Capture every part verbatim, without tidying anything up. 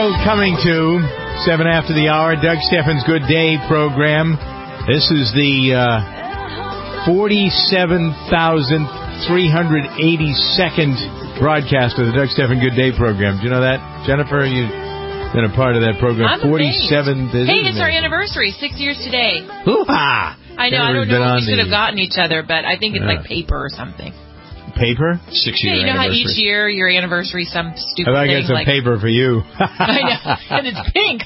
Well, coming to seven after the hour, Doug Stephan's Good Day program. This is the uh, forty-seven thousand three hundred eighty-second broadcast of the Doug Stephan Good Day program. Do you know that, Jennifer? You've been a part of that program. I'm forty-seven. Hey, it's our anniversary, six years today. Hoo-ha! I know, Jennifer's I don't know if we should the... have gotten each other, but I think it's uh, like paper or something. Paper? Six-year yeah, you know how each year, your anniversary, some stupid I thing. I got some like, paper for you. I know, and it's pink.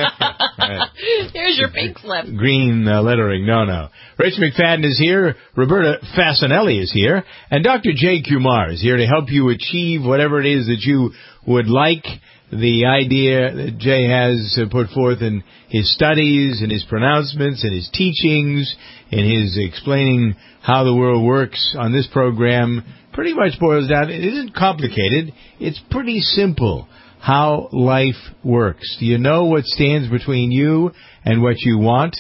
There's your pink slip. Green uh, lettering. No, no. Rich McFadden is here. Roberta Fasanelli is here. And Doctor Jay Kumar is here to help you achieve whatever it is that you would like. The idea that Jay has uh, put forth in his studies and his pronouncements and his teachings and his explaining how the world works on this program pretty much boils down. It isn't complicated. It's pretty simple how life works. Do you know what stands between you and what you want?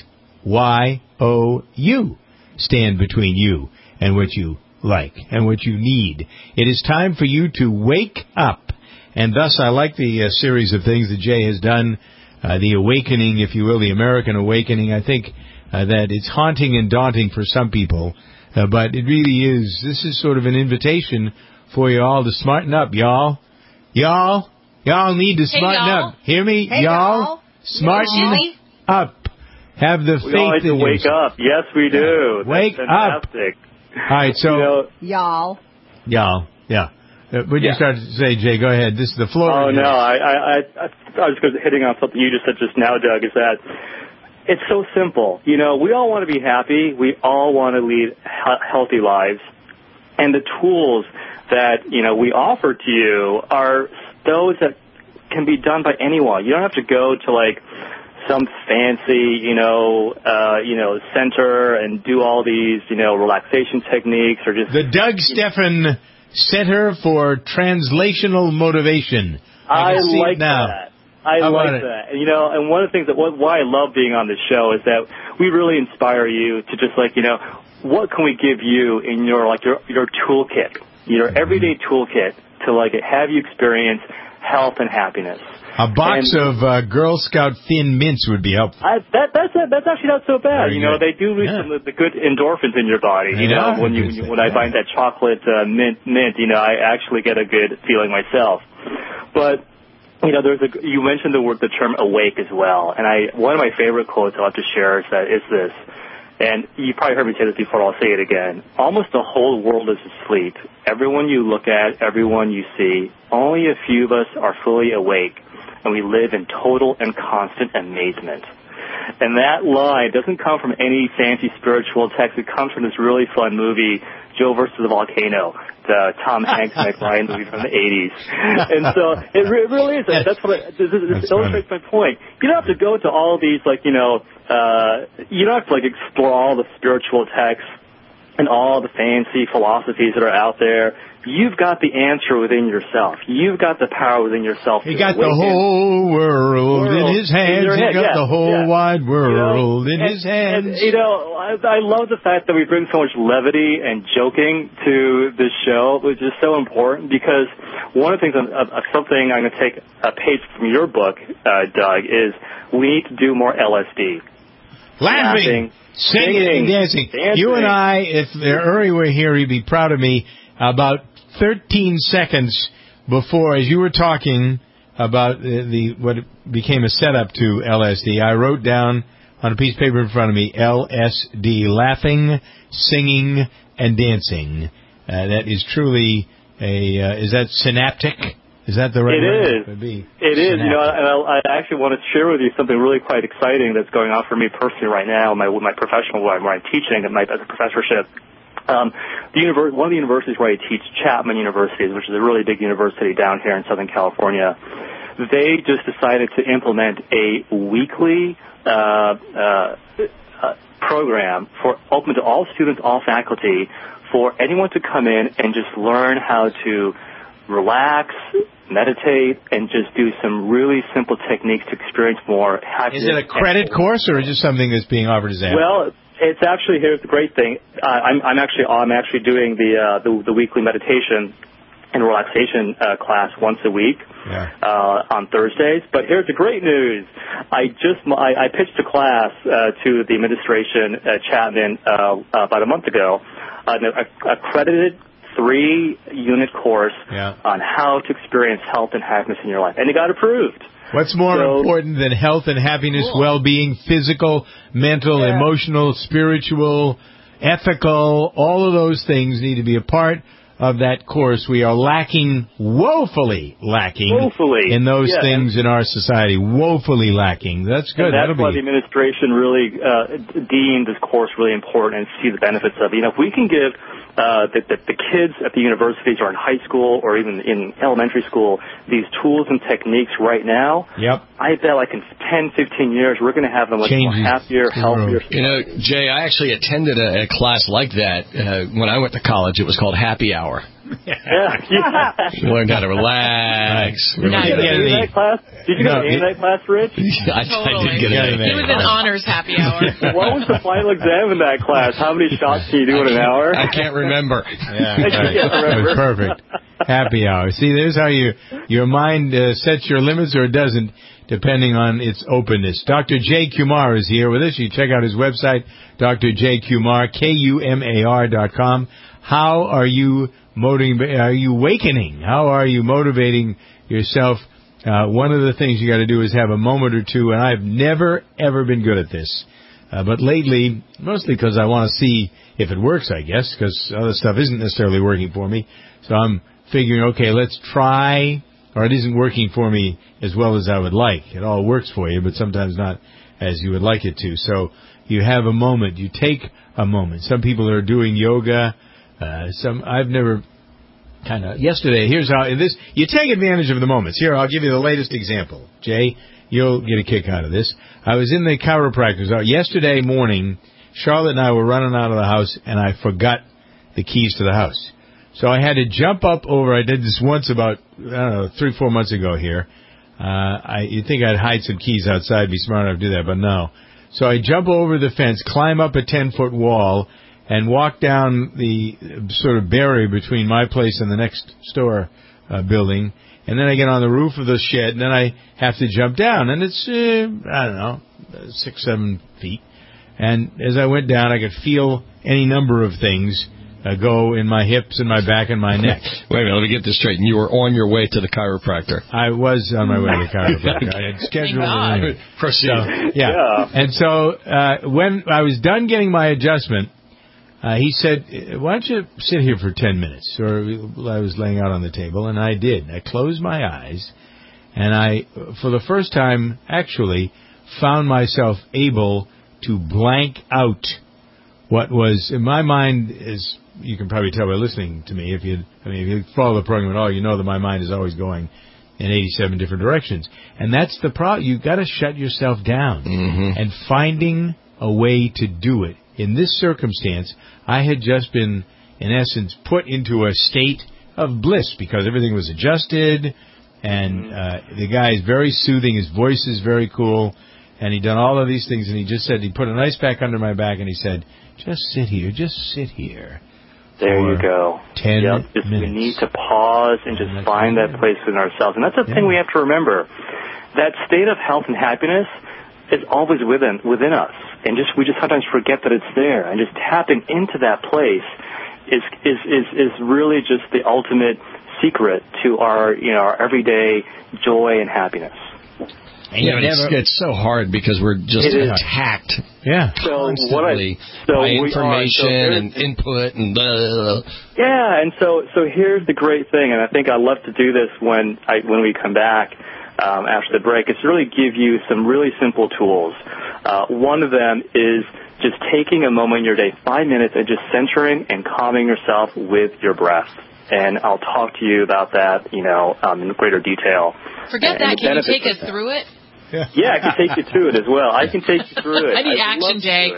Y O U stand between you and what you like and what you need. It is time for you to wake up. And thus, I like the uh, series of things that Jay has done, uh, the awakening, if you will, the American awakening. I think uh, that it's haunting and daunting for some people, uh, but it really is. This is sort of an invitation for you all to smarten up, y'all. Y'all, y'all need to smarten hey, up. Hear me? Hey, y'all, y'all. smarten Hey, up. Have the we faith all need in to wake yourself. up. Yes, we do. Wake That's up. fantastic. All right, so... You know, y'all. Y'all, yeah. Uh, what did yeah. you start to say, Jay? Go ahead. This is the floor. Oh, no. I, I, I, I was just hitting on something you just said just now, Doug, is that it's so simple. You know, we all want to be happy. We all want to lead he- healthy lives. And the tools that, you know, we offer to you are those that can be done by anyone. You don't have to go to, like, some fancy, you know, uh, you know, center and do all these, you know, relaxation techniques or just... The Doug Stephan Center for Translational Motivation. I, I like now. that. I How like that. And, you know, and one of the things that why I love being on this show is that we really inspire you to just like, you know, what can we give you in your like your your toolkit, your everyday toolkit to like have you experience health and happiness. A box and, of uh, Girl Scout Thin Mints would be helpful. I, that, that's that's actually not so bad. Very you know, good. they do release yeah. some of the good endorphins in your body. You yeah, know, when you, when, you, when I yeah. find that chocolate uh, mint, mint, you know, I actually get a good feeling myself. But you know, there's a you mentioned the word the term awake as well, and I one of my favorite quotes I love to share is that is this. And you probably heard me say this before, I'll say it again. Almost the whole world is asleep. Everyone you look at, everyone you see, only a few of us are fully awake, and we live in total and constant amazement. And that line doesn't come from any fancy spiritual text. It comes from this really fun movie, Joe versus the Volcano, the Tom Hanks and Meg Ryan movie from the eighties. And so it, re- it really is. That's what I, this, this That's illustrates funny. my point. You don't have to go to all these, like, you know, uh, you don't have to, like, explore all the spiritual texts and all the fancy philosophies that are out there. You've got the answer within yourself. You've got the power within yourself. He got the whole world, world in his hands. In he head, got yeah, the whole yeah. wide world you know, in and, his hands. And, you know, I, I love the fact that we bring so much levity and joking to this show, which is so important because one of the things, of, of something I'm going to take a page from your book, uh, Doug, is we need to do more L S D. Laughing, Laughing singing, singing, and dancing. dancing. You and I, if Uri were here, he'd be proud of me. About thirteen seconds before, as you were talking about the, the what became a setup to L S D, I wrote down on a piece of paper in front of me, L S D, laughing, singing, and dancing. Uh, that is truly a, uh, is that synaptic? Is that the right it word? Is. It is. It is. You know, and I, I actually want to share with you something really quite exciting that's going on for me personally right now, my my professional where I'm, where I'm teaching at my as a professorship. Um, the univer- one of the universities where I teach, Chapman University, which is a really big university down here in Southern California, they just decided to implement a weekly uh, uh, uh, program for open to all students, all faculty, for anyone to come in and just learn how to relax, meditate, and just do some really simple techniques to experience more happiness. Is it a credit course or is it something that's being offered as a Well, it's actually, here's the great thing. Uh, I'm, I'm actually I'm actually doing the, uh, the the weekly meditation and relaxation uh, class once a week yeah. uh, on Thursdays. But here's the great news. I just I, I pitched a class uh, to the administration at Chapman uh, uh, about a month ago, an accredited three-unit course yeah. on how to experience health and happiness in your life. And it got approved. What's more so, important than health and happiness, cool. well-being, physical, mental, yeah. emotional, spiritual, ethical, all of those things need to be a part of that course. We are lacking, woefully lacking woefully. in those yeah, things in our society. Woefully lacking. That's good. And that's That'll why be... the administration really uh, deemed this course really important and see the benefits of it. You know, if we can give uh, the, the, the kids at the universities or in high school or even in elementary school these tools and techniques right now, yep. I bet like in ten, fifteen years we're going to have them much Changes more happier, healthier. You know, Jay, I actually attended a, a class like that uh, when I went to college. It was called Happy Hour. Yeah, yeah. You learned how to relax. Did you get in that class? Did you no, get in that class, Rich? Yeah, I, totally. I did get in He was in honors happy hour. What was the final exam in that class? How many shots can you do in an hour? I can't remember. Yeah, right. That was perfect. Happy hour. See, there's how you your mind uh, sets your limits or it doesn't, depending on its openness. Doctor Jay Kumar is here with us. You check out his website, D R Jay Kumar, K U M A R dot com. How are you motivating? Are you awakening? How are you motivating yourself? Uh, one of the things you got to do is have a moment or two, and I've never, ever been good at this. Uh, but lately, mostly because I want to see if it works, I guess, because other stuff isn't necessarily working for me. So I'm figuring, okay, let's try, or it isn't working for me as well as I would like. It all works for you, but sometimes not as you would like it to. So you have a moment. You take a moment. Some people are doing yoga. Uh, some I've never kind of. Yesterday, here's how in this you take advantage of the moments. Here, I'll give you the latest example. Jay, you'll get a kick out of this. I was in the chiropractor's office yesterday morning. Charlotte and I were running out of the house, and I forgot the keys to the house. So I had to jump up over. I did this once about I don't know three, four months ago here. Uh, I you'd think I'd hide some keys outside, be smart enough to do that, but no. So I jump over the fence, climb up a ten-foot wall, and walk down the sort of barrier between my place and the next store uh, building. And then I get on the roof of the shed, and then I have to jump down. And it's, uh, I don't know, six, seven feet. And as I went down, I could feel any number of things uh, go in my hips and my back and my neck. Wait a minute, let me get this straight. You were on your way to the chiropractor. I was on my way to the chiropractor. I had scheduled it. Proceed. So, yeah. yeah. And so uh, when I was done getting my adjustment, Uh, he said, why don't you sit here for ten minutes? Or I was laying out on the table, and I did. I closed my eyes, and I, for the first time, actually found myself able to blank out what was, in my mind, is, you can probably tell by listening to me, if you, I mean, if you follow the program at all, you know that my mind is always going in eighty-seven different directions. And that's the problem. You've got to shut yourself down. Mm-hmm. And finding a way to do it. In this circumstance, I had just been, in essence, put into a state of bliss because everything was adjusted, and uh, the guy is very soothing. His voice is very cool, and he'd done all of these things, and he just said, he put an ice pack under my back, and he said, just sit here, just sit here. There you go. Ten yep, just minutes. We need to pause and just and find that place within ourselves. And that's the yeah. thing we have to remember. That state of health and happiness is always within within us. And just we just sometimes forget that it's there. And just tapping into that place is is, is, is really just the ultimate secret to our you know our everyday joy and happiness. And you know, it's, it's so hard because we're just attacked yeah. so constantly I, so by information so and input and blah, blah, blah. Yeah, and so so here's the great thing, and I think I love to do this when I when we come back um, after the break. It's really give you some really simple tools. Uh, one of them is just taking a moment in your day, five minutes, and just centering and calming yourself with your breath. And I'll talk to you about that, you know, um, in greater detail. Forget and, that. And Can you take us through it? Yeah. yeah, I can take you through it as well. I can take you through it. I need I'd action, Jay.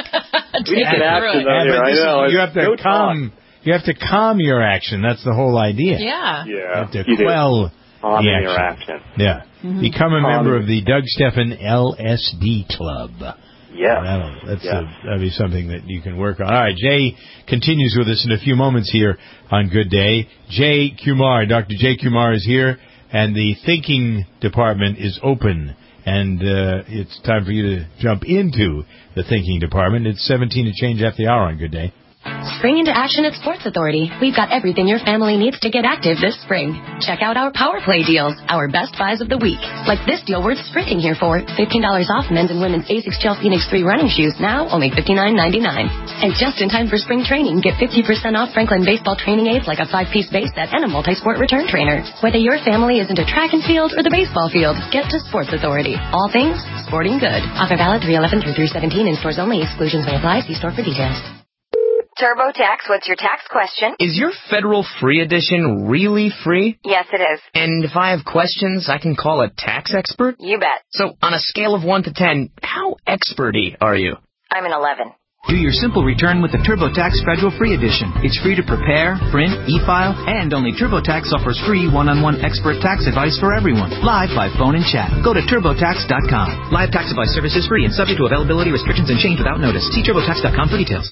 We need some action out here. I know. You have to no calm. talk. You have to calm your action. That's the whole idea. Yeah. Yeah. You have to you quell calm the your action. action. Yeah. Mm-hmm. Become a calm member of the Doug Stephan L S D Club. Yeah. That'll, that's yeah. A, that'll be something that you can work on. All right, Jay continues with us in a few moments here on Good Day. Jay Kumar, Doctor Jay Kumar is here, and the thinking department is open. And uh, it's time for you to jump into the thinking department. It's seventeen to change after the hour on Good Day. Spring into action at Sports Authority. We've got everything your family needs to get active this spring. Check out our Power Play deals, our best buys of the week. Like this deal worth sprinting here for. fifteen dollars off men's and women's Asics Gel Phoenix three running shoes, now only fifty-nine ninety-nine. And just in time for spring training, get fifty percent off Franklin baseball training aids like a five-piece base set and a multi-sport return trainer. Whether your family is into track and field or the baseball field, get to Sports Authority. All things sporting good. Offer valid three eleven through three seventeen in stores only. Exclusions may apply. See store for details. TurboTax, what's your tax question? Is your federal free edition really free? Yes, it is. And if I have questions, I can call a tax expert? You bet. So, on a scale of one to ten, how expert-y are you? I'm an eleven. Do your simple return with the TurboTax Federal Free Edition. It's free to prepare, print, e-file, and only TurboTax offers free one-on-one expert tax advice for everyone, live by phone and chat. Go to TurboTax dot com. Live tax advice service is free and subject to availability restrictions and change without notice. See TurboTax dot com for details.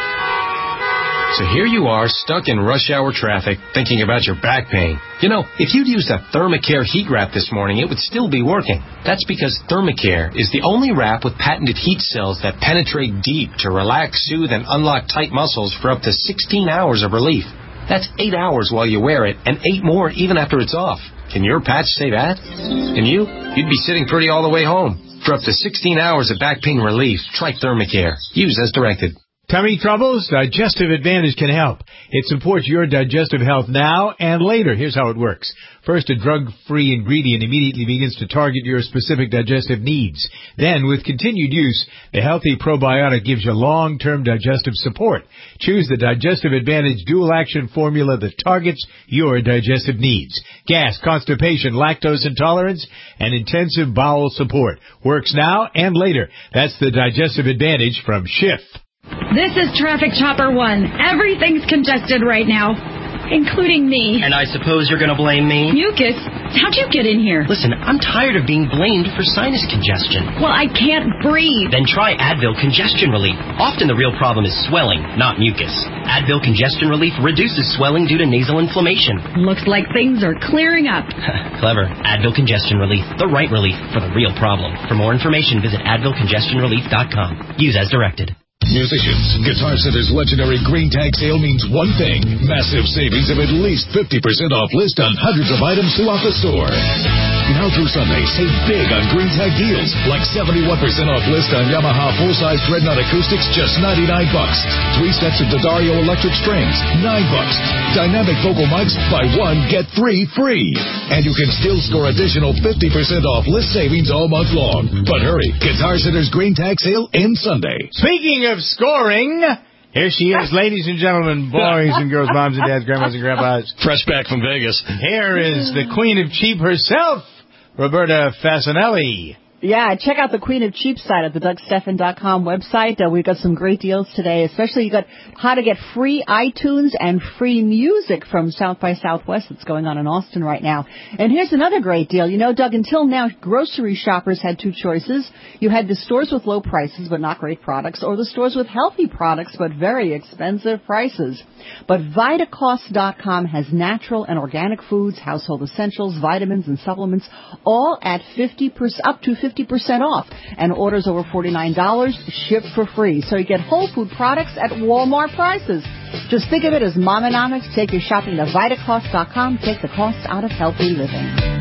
So here you are, stuck in rush hour traffic, thinking about your back pain. You know, if you'd used a Thermacare heat wrap this morning, it would still be working. That's because Thermacare is the only wrap with patented heat cells that penetrate deep to relax, soothe, and unlock tight muscles for up to sixteen hours of relief. That's eight hours while you wear it, and eight more even after it's off. Can your patch say that? And you? You'd be sitting pretty all the way home. For up to sixteen hours of back pain relief, try Thermacare. Use as directed. Tummy troubles? Digestive Advantage can help. It supports your digestive health now and later. Here's how it works. First, a drug-free ingredient immediately begins to target your specific digestive needs. Then, with continued use, the healthy probiotic gives you long-term digestive support. Choose the Digestive Advantage dual-action formula that targets your digestive needs. Gas, constipation, lactose intolerance, and intensive bowel support. Works now and later. That's the Digestive Advantage from Schiff. This is Traffic Chopper One. Everything's congested right now, including me. And I suppose you're going to blame me? Mucus? How'd you get in here? Listen, I'm tired of being blamed for sinus congestion. Well, I can't breathe. Then try Advil Congestion Relief. Often the real problem is swelling, not mucus. Advil Congestion Relief reduces swelling due to nasal inflammation. Looks like things are clearing up. Clever. Advil Congestion Relief. The right relief for the real problem. For more information, visit advil congestion relief dot com. Use as directed. Musicians, Guitar Center's legendary Green Tag sale means one thing: massive savings of at least fifty percent off list on hundreds of items throughout the store. Now through Sunday, save big on Green Tag deals, like seventy-one percent off list on Yamaha full-size Dreadnought acoustics, just ninety-nine bucks. Three sets of D'Addario electric strings, nine bucks. Dynamic vocal mics, buy one, get three free. And you can still score additional fifty percent off list savings all month long. But hurry, Guitar Center's Green Tag sale ends Sunday. Speaking of scoring, here she is, ladies and gentlemen, boys and girls, moms and dads, grandmas and grandpas. Fresh back from Vegas. Here is the Queen of Cheap herself, Roberta Fasanelli. Yeah, check out the Queen of Cheap site at the Doug Stephan dot com website. Uh, we've got some great deals today, especially you got how to get free iTunes and free music from South by Southwest that's going on in Austin right now. And here's another great deal. You know, Doug, until now, grocery shoppers had two choices. You had the stores with low prices but not great products, or the stores with healthy products but very expensive prices. But Vitacost dot com has natural and organic foods, household essentials, vitamins, and supplements, all at fifty percent, up to fifty percent off, and orders over forty-nine dollars shipped for free. So you get whole food products at Walmart prices. Just think of it as Momonomics. Take your shopping to Vitacost dot com. Take the cost out of healthy living.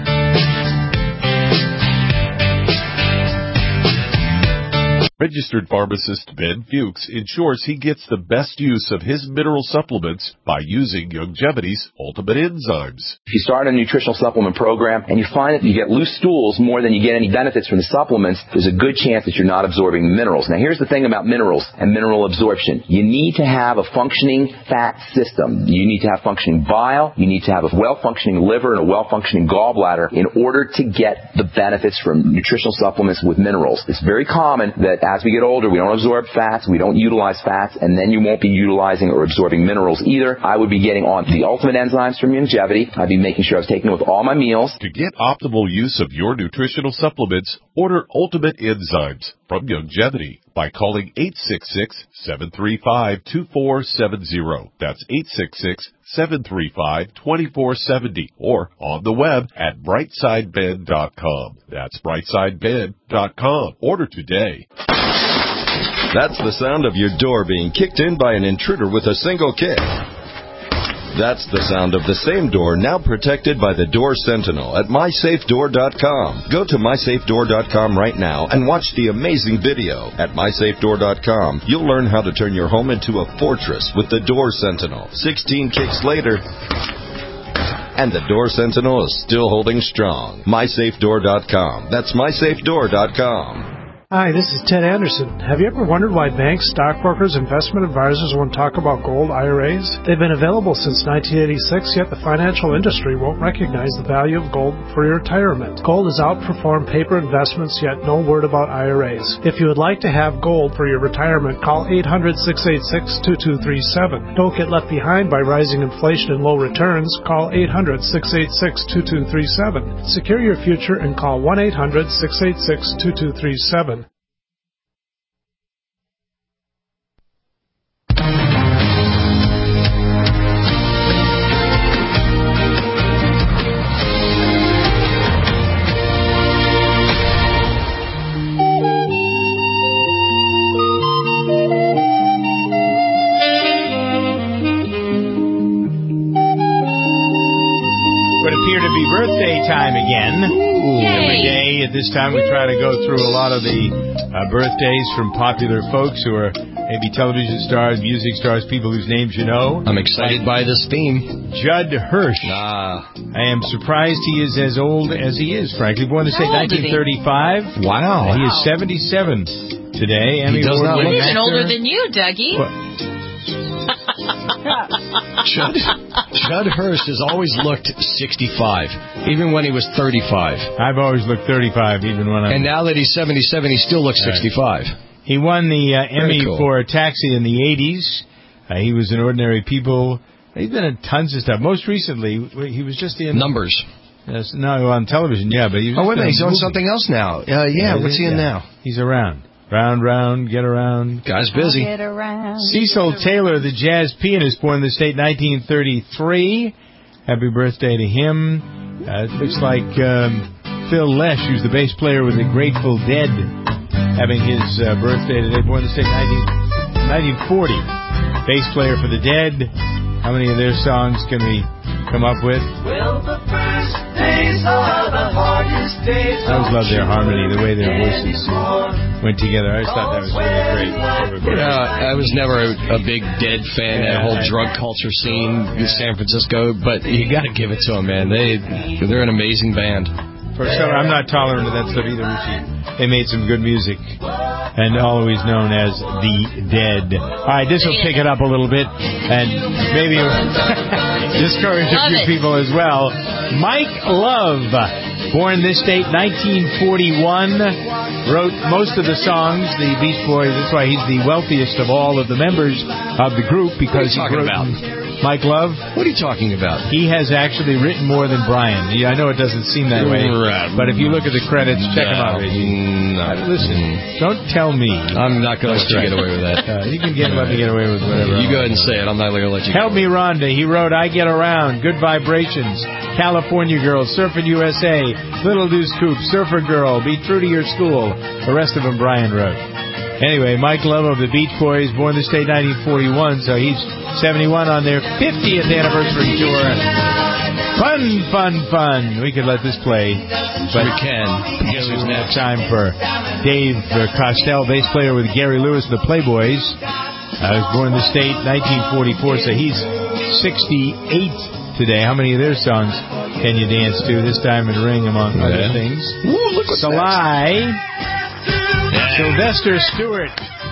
Registered pharmacist Ben Fuchs ensures he gets the best use of his mineral supplements by using Youngevity's Ultimate Enzymes. If you start a nutritional supplement program and you find that you get loose stools more than you get any benefits from the supplements, there's a good chance that you're not absorbing the minerals. Now, here's the thing about minerals and mineral absorption. You need to have a functioning fat system. You need to have functioning bile. You need to have a well-functioning liver and a well-functioning gallbladder in order to get the benefits from nutritional supplements with minerals. It's very common that as we get older, we don't absorb fats, we don't utilize fats, and then you won't be utilizing or absorbing minerals either. I would be getting on the Ultimate Enzymes from Youngevity. I'd be making sure I was taking it with all my meals. To get optimal use of your nutritional supplements, order Ultimate Enzymes from Youngevity. by calling eight six six, seven three five, two four seven zero. That's eight six six, seven three five, two four seven zero. Or on the web at brightside bend dot com. That's brightside bend dot com. Order today. That's the sound of your door being kicked in by an intruder with a single kick. That's the sound of the same door now protected by the Door Sentinel at my safe door dot com. Go to my safe door dot com right now and watch the amazing video. At my safe door dot com, you'll learn how to turn your home into a fortress with the Door Sentinel. sixteen kicks later, and the Door Sentinel is still holding strong. my safe door dot com. That's my safe door dot com. Hi, this is Ted Anderson. Have you ever wondered why banks, stockbrokers, investment advisors won't talk about gold I R As? They've been available since nineteen eighty-six, yet the financial industry won't recognize the value of gold for your retirement. Gold has outperformed paper investments, yet no word about I R As. If you would like to have gold for your retirement, call eight hundred, six eight six, two two three seven. Don't get left behind by rising inflation and low returns. Call eight hundred, six eight six, two two three seven. Secure your future and call one eight hundred, six eight six, two two three seven. Birthday time again. Every day at this time we try to go through a lot of the uh, birthdays from popular folks who are maybe television stars, music stars, people whose names you know. I'm excited like by this theme. Judd Hirsch. Ah. I am surprised he is as old as he is, frankly. Born in the state nineteen thirty-five. Wow. Uh, he is seventy-seven today. He does not look even older than you, Dougie. What? Judd, Judd Hirsch has always looked sixty-five, even when he was thirty-five. I've always looked thirty-five, even when I... And now that he's seventy-seven, he still looks sixty-five. He won the uh, Emmy cool. for Taxi in the eighties. Uh, he was in Ordinary People. He's been in tons of stuff. Most recently, he was just in... Numbers. Yes, no, on television, yeah, but he was... Oh, wait a minute, he's on doing something else now. Uh, yeah, yeah, what's he in yeah. now? He's around. Round, round, get around. Guy's busy. Get around. Cecil Taylor, the jazz pianist, born in the state nineteen thirty-three. Happy birthday to him. Uh, it looks like um, Phil Lesh, who's the bass player with the Grateful Dead, having his uh, birthday today. Born in the state nineteen forty. Bass player for the Dead. How many of their songs can we come up with? Well, the first days are the hardest days. I always love their harmony, the way their voices went together. I always thought that was really great. Yeah, I was never a, a big Dead fan. Yeah, that whole drug culture scene in San Francisco, but you got to give it to them, man. They they're an amazing band. For some, I'm not tolerant of that stuff either, Richie. They made some good music, and always known as the Dead. All right, this will pick it up a little bit, and maybe discourage a few people as well. Mike Love, born this date, nineteen forty-one, wrote most of the songs. The Beach Boys. That's why he's the wealthiest of all of the members of the group, because what are you talking about? Mike Love? What are you talking about? He has actually written more than Brian. I know it doesn't seem that way, right. but if you look at the credits, check no, him out, Reggie. No. Listen, don't tell me. I'm not going to let you get away with that. Uh, you can get, let me get away with whatever. You go ahead and say it. I'm not going to let you Help get Me Rhonda. He wrote I Get Around, Good Vibrations, California Girl, Surfing U S A, Little Deuce Coupe, Surfer Girl, Be True to Your School. The rest of them Brian wrote. Anyway, Mike Love of the Beach Boys, born this day nineteen forty-one, so he's seventy-one on their fiftieth anniversary tour. Fun, fun, fun. We could let this play, but we can. Guess who's now time for Dave Costell, bass player with Gary Lewis and the Playboys. I was born in the state nineteen forty-four, so he's sixty-eight today. How many of their songs can you dance to? This time in Ring, among yeah. other things. Ooh, look what's Sly. Yeah. Sylvester Stewart,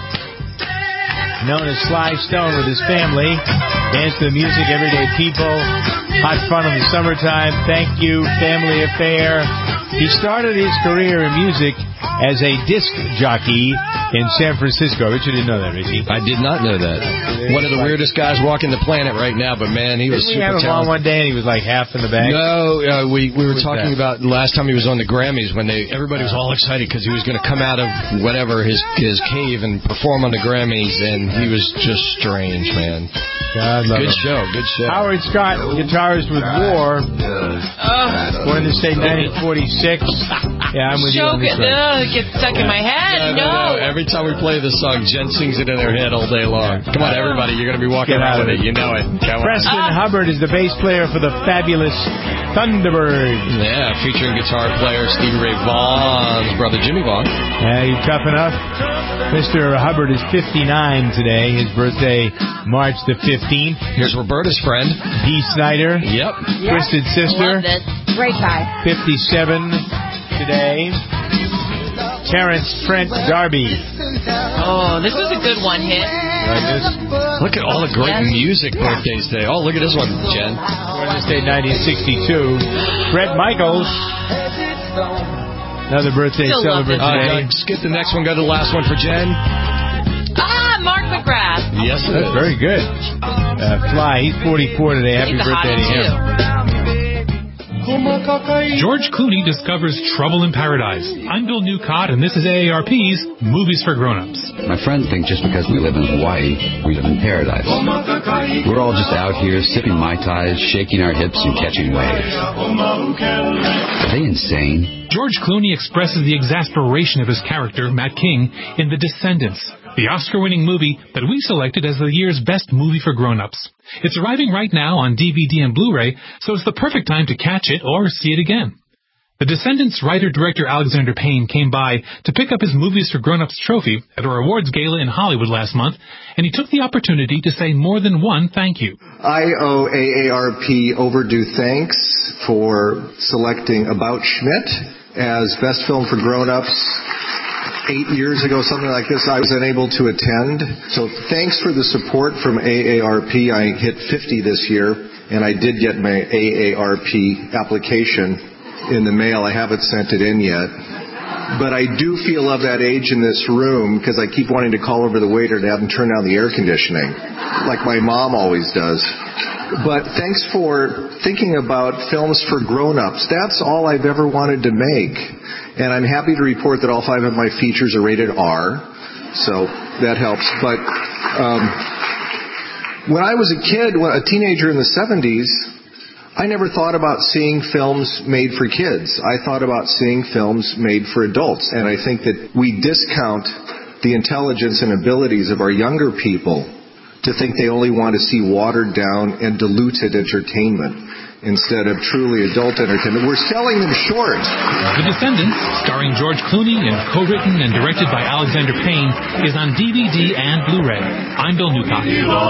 known as Sly Stone, with his family. Dance to the music, everyday people. Hot fun in the summertime. Thank you, family affair. He started his career in music as a disc jockey in San Francisco. Richard didn't know that, Richie. I did not know that. One of the weirdest guys walking the planet right now, but man, he was Didn't we super have him on talented. one day and he was like half in the bag? No, uh, we we were Who was talking that? about last time he was on the Grammys when they everybody was all excited because he was going to come out of whatever his his cave and perform on the Grammys, and he was just strange, man. God love good him. show, good show. Howard Scott, guitarist with War. Born in the state nineteen forty-six. Yeah, I'm with you on Choke this it. one. Ugh, it gets stuck in my head. No, no, No. no. Every time we play this song, Jen sings it in her head all day long. Come on, everybody, you're going to be walking Get around out with of it. You know it. Come on. Preston Hubbard is the bass player for the fabulous Thunderbirds. Yeah, featuring guitar player Stevie Ray Vaughan's brother Jimmy Vaughn. Yeah, you tough enough? Mister Hubbard is fifty-nine today. His birthday, March the fifteenth. Here's Roberta's friend. Dee Snider. Yep. Twisted Sister. Love this. Great guy. fifty-seven today. Terrence Trent D'Arby. Oh, this was a good one hit. Like this. Look at all the great Yes. music birthdays today. Oh, look at this one, Jen. Born in the state nineteen sixty-two. Brett Michaels. Another birthday Still love celebrant this. today. Uh, skip the next one. Go to the last one for Jen. Ah, Mark McGrath. Yes, it That's is. very good. Uh, Fly, he's forty-four today. Happy He's a birthday to hottie, him. George Clooney discovers trouble in paradise. I'm Bill Newcott, and this is A A R P's Movies for Grown-Ups. My friends think just because we live in Hawaii, we live in paradise. We're all just out here sipping Mai Tais, shaking our hips, and catching waves. Are they insane? George Clooney expresses the exasperation of his character, Matt King, in The Descendants, the Oscar-winning movie that we selected as the year's best movie for grown-ups. It's arriving right now on D V D and Blu-ray, so it's the perfect time to catch it or see it again. The Descendants writer-director Alexander Payne came by to pick up his Movies for Grown-Ups trophy at our awards gala in Hollywood last month, and he took the opportunity to say more than one thank you. I owe A A R P overdue thanks for selecting About Schmidt as Best Film for Grown-Ups. Eight years ago, something like this, I was unable to attend. So thanks for the support from A A R P. I hit fifty this year, and I did get my A A R P application in the mail. I haven't sent it in yet. But I do feel of that age in this room because I keep wanting to call over the waiter to have him turn down the air conditioning, like my mom always does. But thanks for thinking about films for grown-ups. That's all I've ever wanted to make. And I'm happy to report that all five of my features are rated R, so that helps. But um, when I was a kid, a teenager in the seventies, I never thought about seeing films made for kids. I thought about seeing films made for adults. And I think that we discount the intelligence and abilities of our younger people to think they only want to see watered down and diluted entertainment instead of truly adult entertainment. We're selling them short. The Descendants, starring George Clooney and co-written and directed by Alexander Payne, is on D V D and Blu-ray. I'm Bill Newcott.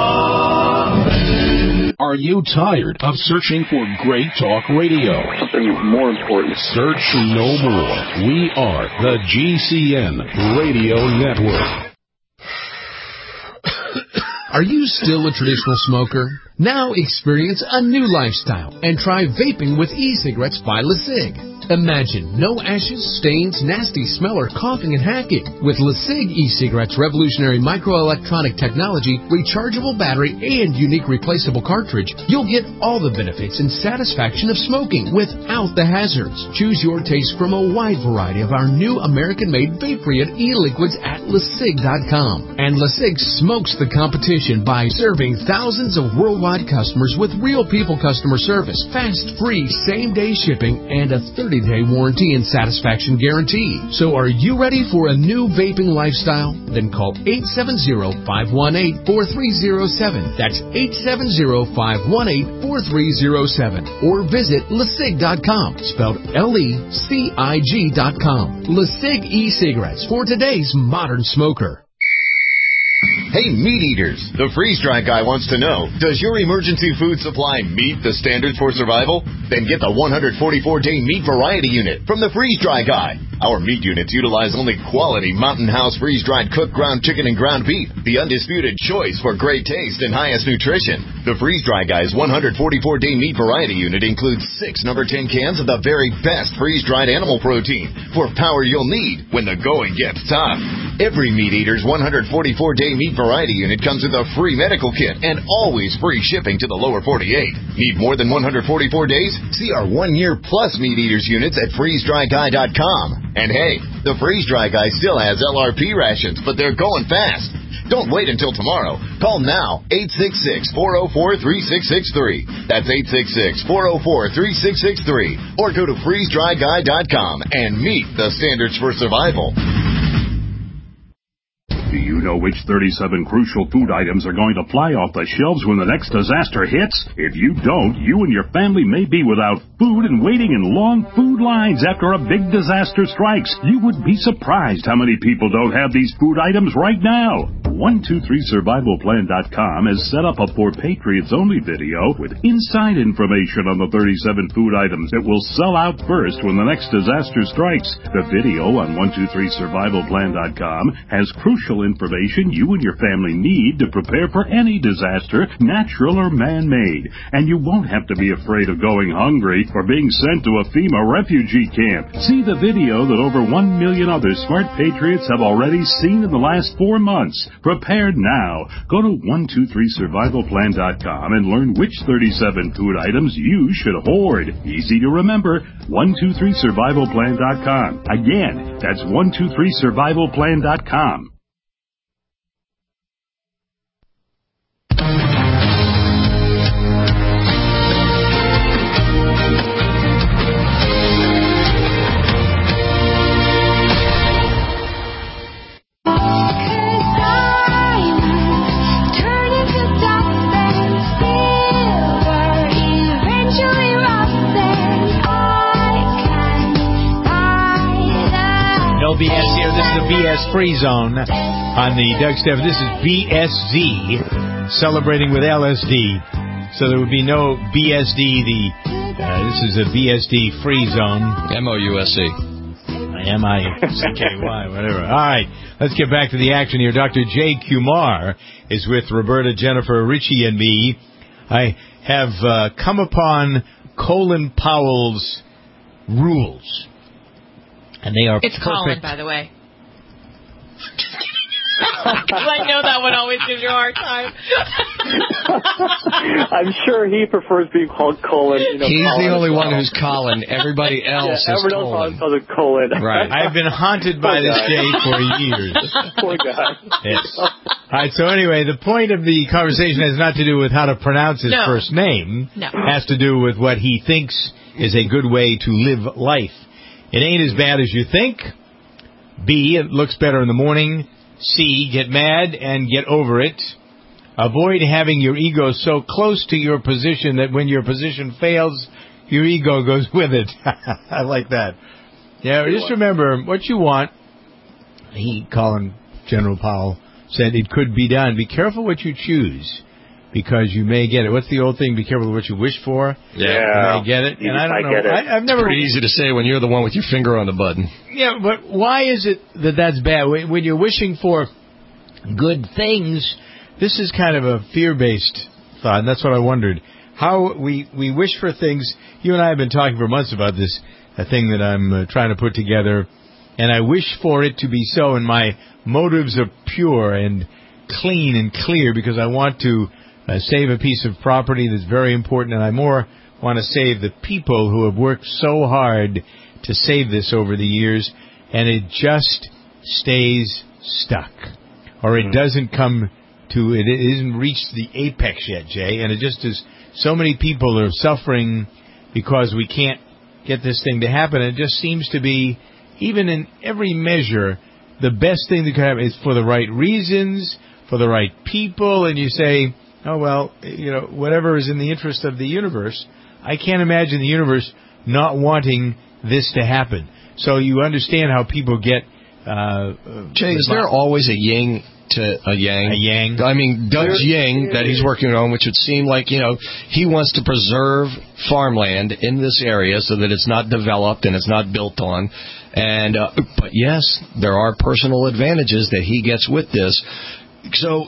Are you tired of searching for great talk radio? Something more important. Search no more. We are the G C N Radio Network. Are you still a traditional smoker? Now experience a new lifestyle and try vaping with e-cigarettes by LeSig. Imagine no ashes, stains, nasty smell, or coughing and hacking. With LeSig e-cigarettes' revolutionary microelectronic technology, rechargeable battery, and unique replaceable cartridge, you'll get all the benefits and satisfaction of smoking without the hazards. Choose your taste from a wide variety of our new American-made vape-free e-liquids at LeSig dot com. And LeSig smokes the competition by serving thousands of worldwide customers with real people customer service, fast, free, same-day shipping, and a thirty-day warranty and satisfaction guarantee. So are you ready for a new vaping lifestyle? Then call eight seven zero, five one eight, four three zero seven. That's eight seven zero, five one eight, four three zero seven. Or visit LeSig dot com, spelled L E C I G dot com. LeSig e-cigarettes for today's modern smoker. Hey, meat eaters! The Freeze Dry Guy wants to know, does your emergency food supply meet the standards for survival? Then get the one hundred forty-four day meat variety unit from the Freeze Dry Guy. Our meat units utilize only quality Mountain House freeze-dried cooked ground chicken and ground beef, the undisputed choice for great taste and highest nutrition. The Freeze-Dry Guy's one hundred forty-four day meat variety unit includes six number ten cans of the very best freeze-dried animal protein for power you'll need when the going gets tough. Every Meat Eater's one hundred forty-four day meat variety unit comes with a free medical kit and always free shipping to the lower forty-eight. Need more than one hundred forty-four days? See our one-year plus Meat Eaters units at freeze dry guy dot com. And hey, the Freeze-Dry Guy still has L R P rations, but they're going fast. Don't wait until tomorrow. Call now, eight six six, four oh four, three six six three. That's eight six six, four oh four, three six six three. Or go to freeze dry guy dot com and meet the standards for survival. Do you know which thirty-seven crucial food items are going to fly off the shelves when the next disaster hits? If you don't, you and your family may be without food and waiting in long food lines after a big disaster strikes. You would be surprised how many people don't have these food items right now. one two three survival plan dot com has set up a For Patriots Only video with inside information on the thirty-seven food items that will sell out first when the next disaster strikes. The video on one two three survival plan dot com has crucial information you and your family need to prepare for any disaster, natural or man-made. And you won't have to be afraid of going hungry or being sent to a FEMA refugee camp. See the video that over one million other smart patriots have already seen in the last four months. Prepared now. Go to one two three survival plan dot com and learn which thirty-seven food items you should hoard. Easy to remember, one two three survival plan dot com. Again, that's one two three survival plan dot com. B S here. This is the B S Free Zone on the Doug Stephan. This is B S Z, celebrating with L S D. So there would be no B S D. The uh, this is a B S D Free Zone. M O U S E. M I C K Y, whatever. All right, let's get back to the action here. Doctor Jay Kumar is with Roberta, Jennifer, Richie, and me. I have uh, come upon Colin Powell's rules. And they are It's perfect. Colin, by the way. I know that one always gives you a hard time. I'm sure he prefers being called Colin. You know, He's Colin the only well. one who's Colin. Everybody else yeah, is everyone Colin. else calls it Colin. Right. I've been haunted by this Jay for years. Poor guy. Yes. All right, so anyway, the point of the conversation has not to do with how to pronounce his No. first name. No. It has to do with what he thinks is a good way to live life. It ain't as bad as you think. B, it looks better in the morning. C, get mad and get over it. Avoid having your ego so close to your position that when your position fails, your ego goes with it. I like that. Yeah, just remember what you want. He, Colin, General Powell, said it could be done. Be careful what you choose, because you may get it. What's the old thing? Be careful what you wish for. Yeah. You may get it. And I don't I know. get it. I, I've never. It's pretty easy to say when you're the one with your finger on the button. Yeah, but why is it that that's bad? When when you're wishing for good things, this is kind of a fear-based thought, and that's what I wondered. How we, we wish for things. You and I have been talking for months about this, a thing that I'm uh, trying to put together, and I wish for it to be so, and my motives are pure and clean and clear because I want to uh, save a piece of property that's very important, and I more want to save the people who have worked so hard to save this over the years, and it just stays stuck, or it doesn't come to, it isn't reached the apex yet, Jay, and it just is, so many people are suffering because we can't get this thing to happen. It just seems to be, even in every measure, the best thing that could happen is for the right reasons, for the right people, and you say, oh, well, you know, whatever is in the interest of the universe. I can't imagine the universe not wanting this to happen. So you understand how people get Uh, Jay, is there always a yin to a yang? A yang. I mean, Doug's yang that he's working on, which would seem like, you know, he wants to preserve farmland in this area so that it's not developed and it's not built on. And uh, but yes, there are personal advantages that he gets with this. So,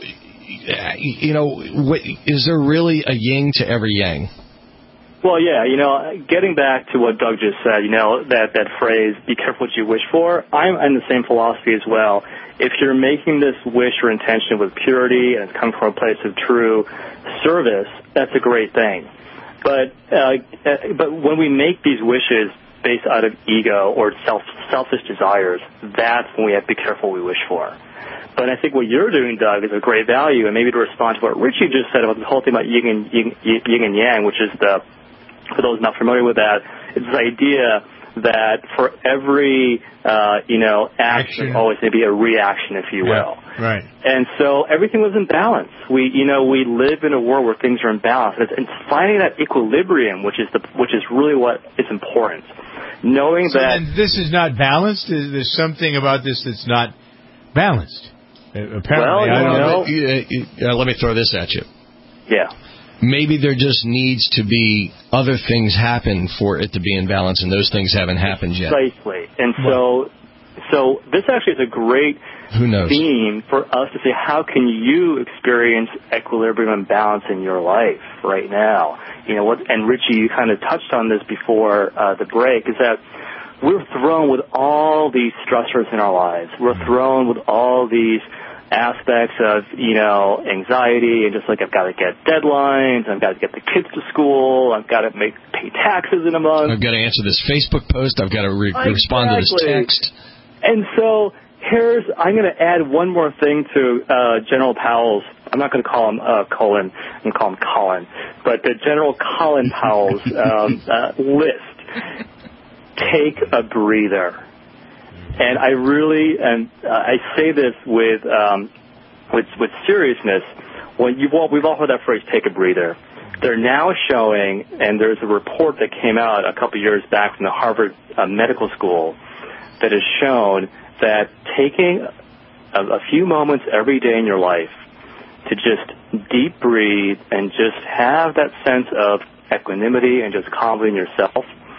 you know, is there really a yin to every yang? Well, yeah, you know, getting back to what Doug just said, you know, that, that phrase, be careful what you wish for, I'm in the same philosophy as well. If you're making this wish or intention with purity and it's coming from a place of true service, that's a great thing. But uh, but when we make these wishes based out of ego or self, selfish desires, that's when we have to be careful what we wish for. But I think what you're doing, Doug, is a great value, and maybe to respond to what Richie just said about the whole thing about yin and, yin, yin and yang, which is the, for those not familiar with that, it's this idea that for every, uh, you know, action, there's always maybe a reaction, if you will. Yeah, right. And so everything was in balance. We, you know, we live in a world where things are in balance. And, it's, and finding that equilibrium, which is the, which is really what is important. Knowing so that... then this is not balanced? Is there something about this that's not balanced? Apparently, well, I don't know. know. Uh, let me throw this at you. Yeah. Maybe there just needs to be other things happen for it to be in balance, and those things haven't happened yet. Precisely. And so, so this actually is a great Who knows? theme for us to say, how can you experience equilibrium and balance in your life right now? You know, what? And Richie, you kind of touched on this before uh, the break, is that we're thrown with all these stressors in our lives. We're thrown with all these aspects of, you know, anxiety and just like, I've got to get deadlines, I've got to get the kids to school, I've got to make pay taxes in a month. I've got to answer this Facebook post, I've got to re- exactly. respond to this text. And so here's, I'm going to add one more thing to uh, General Powell's, I'm not going to call him uh, Colin, I'm going to call him Colin, but the General Colin Powell's um, uh, list. Take a breather. And I really, and uh, I say this with um, with with seriousness. When you've all, we've all heard that phrase, "take a breather." They're now showing, and there's a report that came out a couple years back from the Harvard uh, Medical School that has shown that taking a, a few moments every day in your life to just deep breathe and just have that sense of equanimity and just calm in yourself.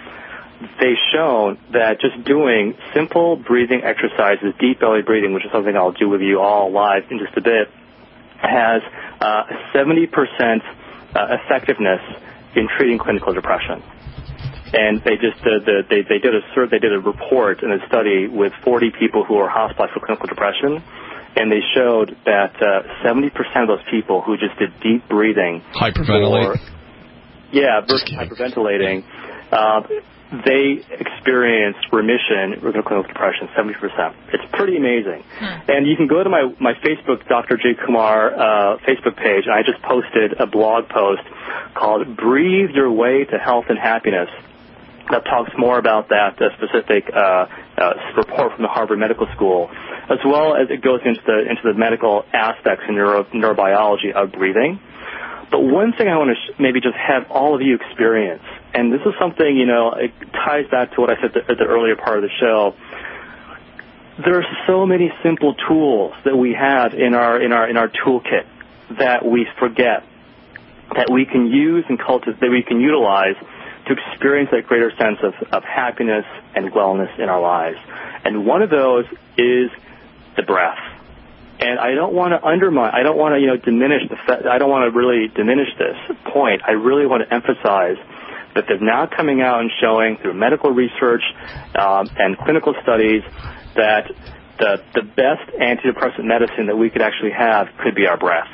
They've shown that just doing simple breathing exercises, deep belly breathing, which is something I'll do with you all live in just a bit, has uh, seventy percent uh, effectiveness in treating clinical depression. And they just uh, the, they they did a they did a report and a study with forty people who were hospitalized for clinical depression, and they showed that uh, seventy percent of those people who just did deep breathing, hyperventilate, or, yeah, versus hyperventilating. Uh, they experienced remission with clinical depression, seventy percent. It's pretty amazing. Hmm. And you can go to my, my Facebook, Doctor Jay Kumar uh, Facebook page, and I just posted a blog post called Breathe Your Way to Health and Happiness that talks more about that uh, specific uh, uh, report from the Harvard Medical School, as well as it goes into the, into the medical aspects and neuro, neurobiology of breathing. But one thing I want to sh- maybe just have all of you experience, and this is something, you know, it ties back to what I said the, at the earlier part of the show. There are so many simple tools that we have in our in our in our toolkit that we forget, that we can use and cultivate, that we can utilize to experience that greater sense of, of happiness and wellness in our lives. And one of those is the breath. And I don't want to undermine, I don't want to, you know, diminish the, fa- I don't want to really diminish this point. I really want to emphasize that they're now coming out and showing through medical research um, and clinical studies that the, the best antidepressant medicine that we could actually have could be our breath.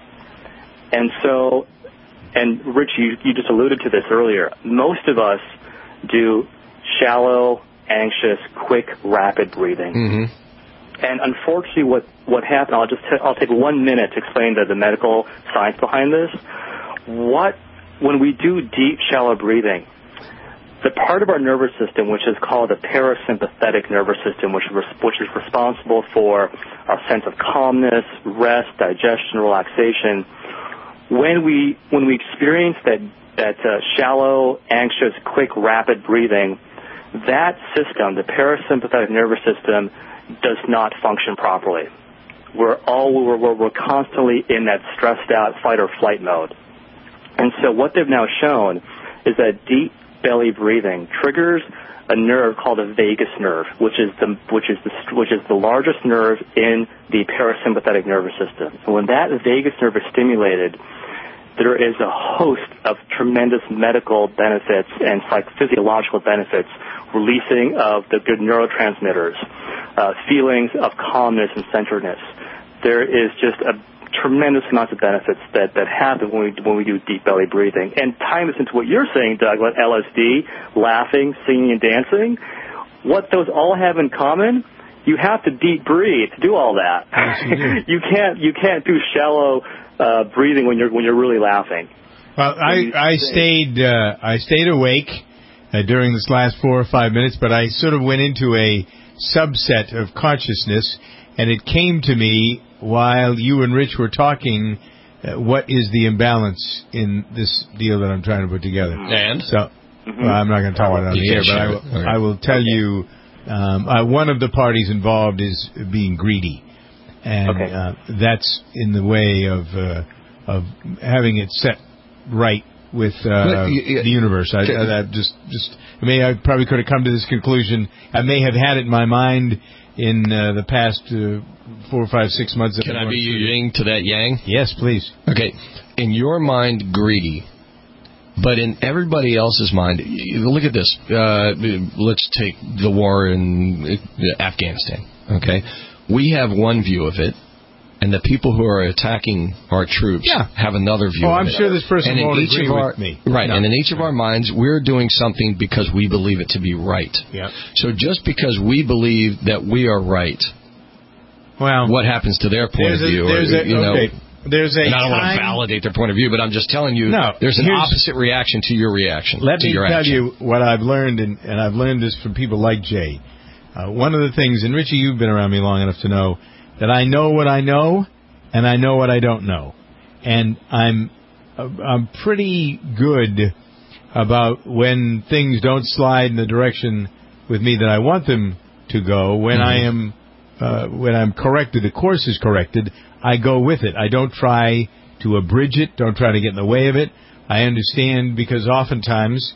And so, and Rich, you, you just alluded to this earlier, most of us do shallow, anxious, quick, rapid breathing. Mm-hmm. And unfortunately, what, what happened, I'll just, t- I'll take one minute to explain the, the medical science behind this. What, when we do deep, shallow breathing, the part of our nervous system, which is called the parasympathetic nervous system, which is, which is responsible for our sense of calmness, rest, digestion, relaxation, when we, when we experience that, that uh, shallow, anxious, quick, rapid breathing, that system, the parasympathetic nervous system, does not function properly. We're all we're, we're, we're constantly in that stressed out fight or flight mode. And so what they've now shown is that deep belly breathing triggers a nerve called the vagus nerve, which is the which is the which is the largest nerve in the parasympathetic nervous system. And when that vagus nerve is stimulated, there is a host of tremendous medical benefits and psychophysiological benefits, releasing of the good neurotransmitters, uh, feelings of calmness and centeredness. There is just a tremendous amounts of benefits that, that happen when we when we do deep belly breathing. And tying this into what you're saying, Doug, about L S D, laughing, singing, and dancing, what those all have in common, you have to deep breathe to do all that. Yes, you, you can't you can't do shallow uh, breathing when you're when you're really laughing. Well, I I stayed uh, I stayed awake uh, during this last four or five minutes, but I sort of went into a subset of consciousness, and it came to me while you and Rich were talking, uh, what is the imbalance in this deal that I'm trying to put together? And? So, mm-hmm. well, I'm not going to talk about it on you the air, but I will, okay. I will tell okay. you, um, uh, one of the parties involved is being greedy. And okay. uh, that's in the way of uh, of having it set right with uh, the universe. I, I, I just, just, I may, I probably could have come to this conclusion. I may have had it in my mind in uh, the past uh, four, five, six months. Can I be yin to that yang? Yes, please. Okay. In your mind, greedy, but in everybody else's mind, look at this. Uh, let's take the war in Afghanistan. Okay, we have one view of it, and the people who are attacking our troops yeah. have another view oh, of I'm it. I'm sure this person and won't in each agree of our, with me. Right, no. and in each of our minds, we're doing something because we believe it to be right. Yeah. So just because we believe that we are right, well, what happens to their point of a, view? There's or, a, you know, okay. There's a and I don't time, want to validate their point of view, but I'm just telling you no, there's an opposite reaction to your reaction. Let to me your tell action. you what I've learned, and, and I've learned this from people like Jay. Uh, one of the things, and Richie, you've been around me long enough to know that I know what I know, and I know what I don't know. And I'm I'm pretty good about when things don't slide in the direction with me that I want them to go. When mm-hmm. I am uh, when I'm corrected, the course is corrected, I go with it. I don't try to abridge it, don't try to get in the way of it. I understand, because oftentimes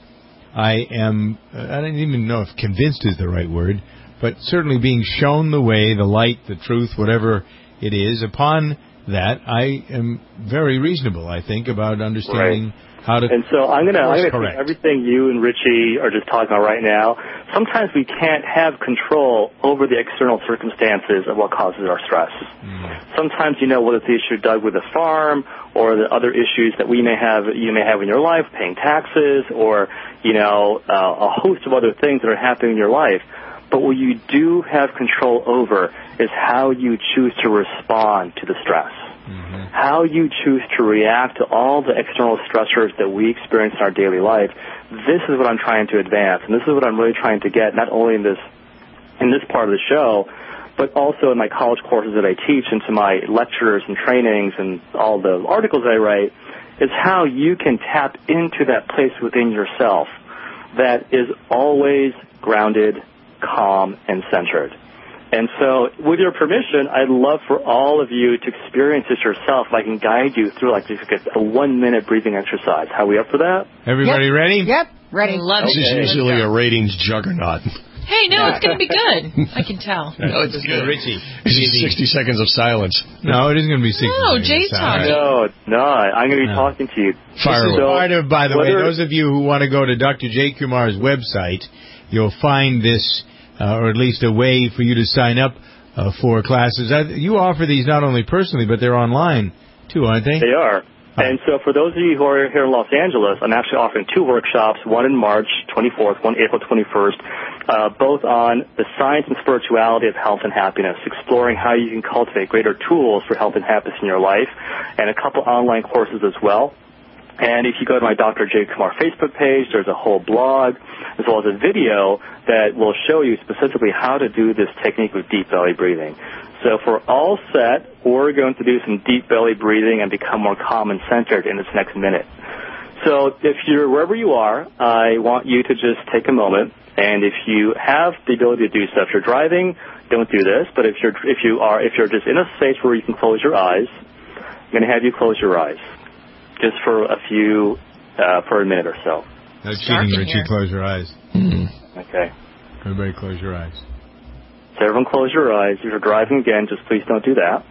I am, I don't even know if convinced is the right word, but certainly being shown the way, the light, the truth, whatever it is. Upon that, I am very reasonable, I think, about understanding right. how to. And so I'm going to I'm going to correct. take everything you and Richie are just talking about right now. Sometimes we can't have control over the external circumstances of what causes our stress. Mm. Sometimes, you know, whether it's the issue, Doug, with the farm, or the other issues that we may have, you may have in your life, paying taxes, or, you know, uh, a host of other things that are happening in your life. But what you do have control over is how you choose to respond to the stress. Mm-hmm. How you choose to react to all the external stressors that we experience in our daily life. This is what I'm trying to advance, and this is what I'm really trying to get, not only in this in this part of the show, but also in my college courses that I teach, into my lectures and trainings and all the articles I write, is how you can tap into that place within yourself that is always grounded, calm, and centered. And so, with your permission, I'd love for all of you to experience this yourself. If I can guide you through like a one-minute breathing exercise. How are we up for that? Everybody yep. ready? Yep, ready. Love this it. is usually a ratings juggernaut. Hey, no, it's going to be good. I can tell. No, it's good. Richie. This is sixty seconds of silence. No, it isn't going to be sixty no, seconds. No, Jay's talking. No, no, I'm going to be no. talking to you. Fire this is part of, by the Whether, way, those of you who want to go to Doctor Jay Kumar's website, you'll find this, uh, or at least a way for you to sign up uh, for classes. I, you offer these not only personally, but they're online, too, aren't they? They are. And so for those of you who are here in Los Angeles, I'm actually offering two workshops, one in March twenty-fourth, one April twenty-first, uh, both on the science and spirituality of health and happiness, exploring how you can cultivate greater tools for health and happiness in your life, and a couple online courses as well. And if you go to my Doctor Jay Kumar Facebook page, there's a whole blog, as well as a video that will show you specifically how to do this technique with deep belly breathing. So if we're all set, we're going to do some deep belly breathing and become more calm and centered in this next minute. So if you're wherever you are, I want you to just take a moment, and if you have the ability to do so, if you're driving, don't do this. But if you're if you are if you're just in a space where you can close your eyes, I'm going to have you close your eyes, just for a few uh, for a minute or so. No cheating, Richie. Close your eyes. Mm-hmm. Okay. Everybody, close your eyes. So everyone, close your eyes. If you're driving again, just please don't do that.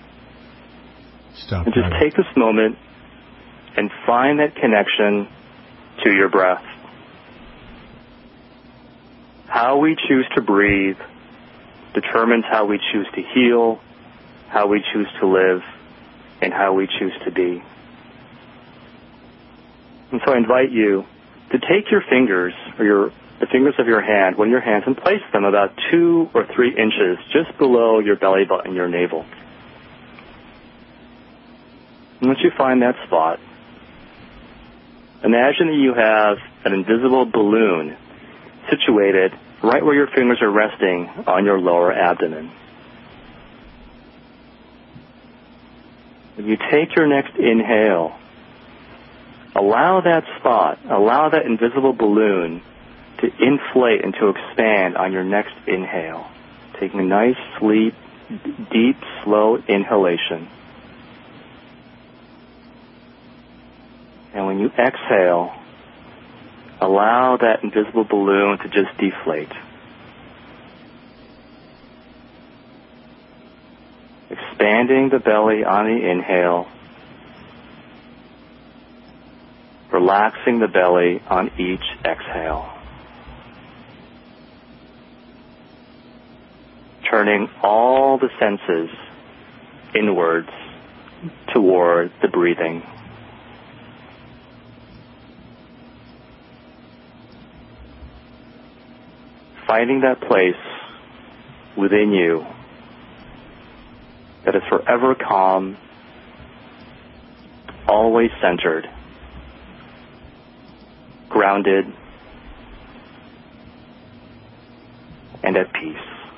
Stop. And just take this moment and find that connection to your breath. How we choose to breathe determines how we choose to heal, how we choose to live, and how we choose to be. And so I invite you to take your fingers, or your the fingers of your hand, one of your hands, and place them about two or three inches just below your belly button, your navel. And once you find that spot, imagine that you have an invisible balloon situated right where your fingers are resting on your lower abdomen. When you take your next inhale, allow that spot, allow that invisible balloon to inflate and to expand on your next inhale. Taking a nice, sleep, deep, slow inhalation. And when you exhale, allow that invisible balloon to just deflate. Expanding the belly on the inhale, relaxing the belly on each exhale. Turning all the senses inwards toward the breathing. Finding that place within you that is forever calm, always centered, grounded, and at peace.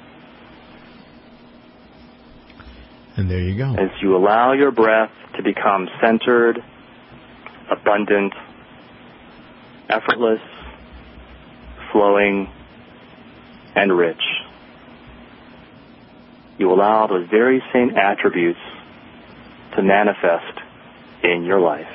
And there you go. As you allow your breath to become centered, abundant, effortless, flowing, and rich, you allow those very same attributes to manifest in your life.